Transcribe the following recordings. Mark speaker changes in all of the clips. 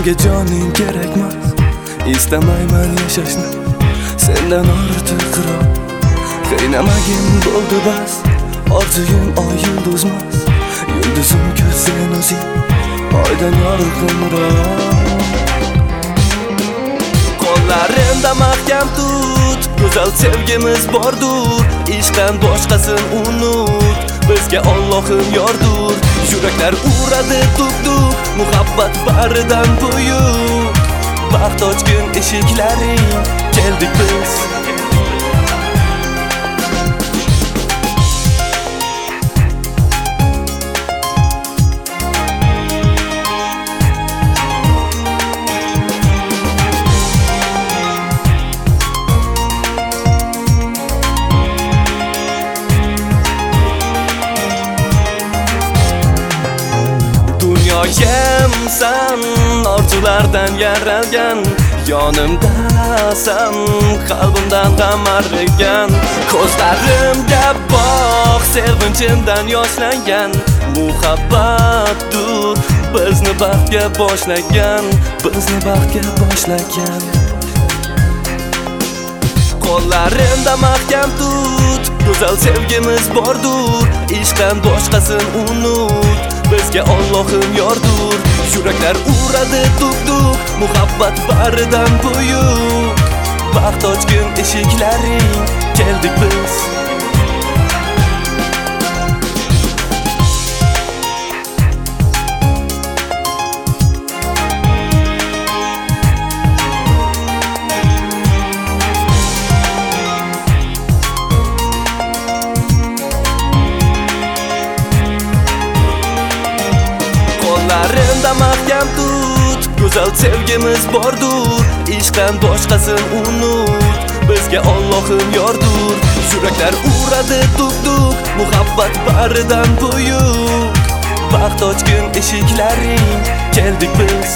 Speaker 1: Menga joning kerakmas, istamayman yashashni sendan ortiqroq. Qiynamagin bo'ldi bas, orzuyim oy yulduzmas, yulduzim-ku sen o'zing, oydan yorqinroq. Qo'llarimda mahkam tut, go'zal sevgimiz bordur, ishqdan boshqasin unut, bizga Allohim yordur. Yuraklar uradi tuk-tuk, muhabbat baridan buyuk. Baxt ochgin eshiklaring, keldik biz. Yemsan orzulardan yaralgan, yonimdasan qalbimdan g'am arigan. Ko'zlarimga boq, sevinchimdan yoshlangan, muhabbatdur bizni baxtga boshlagan, bizni baxtga boshlagan. Qo'llarimda mahkam tut, go'zal sevgimiz bordur, ishqdan boshqasin unut, bizga Allohim yordur. Yuraklar uradi tuk-tuk, muhabbat baridan buyuk. Baxt ochgin eshiklaring, keldik biz. Qo'llarimda mahkam tut, go'zal sevgimiz bordur, ishqdan boshqasin unut, bizga Allohim yordur. Yuraklar uradi tuk-tuk, muhabbat baridan buyuk. Baxt ochgin eshiklaring, keldik biz.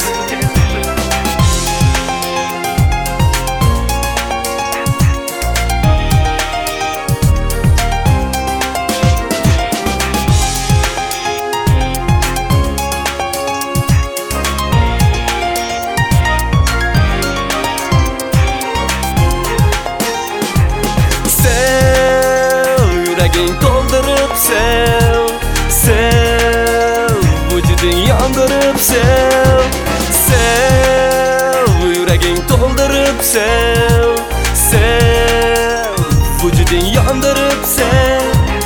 Speaker 1: Yuraging to'ldirib sev, sev, vujuding yondirib sev, sev, yuraging to'ldirib sev, sev, vujuding yondirib sev.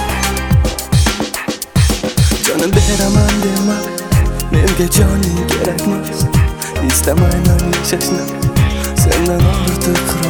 Speaker 1: Jonim beraman dema, menga joning kerakmas, istamayman yashashni sendan ortiqroq.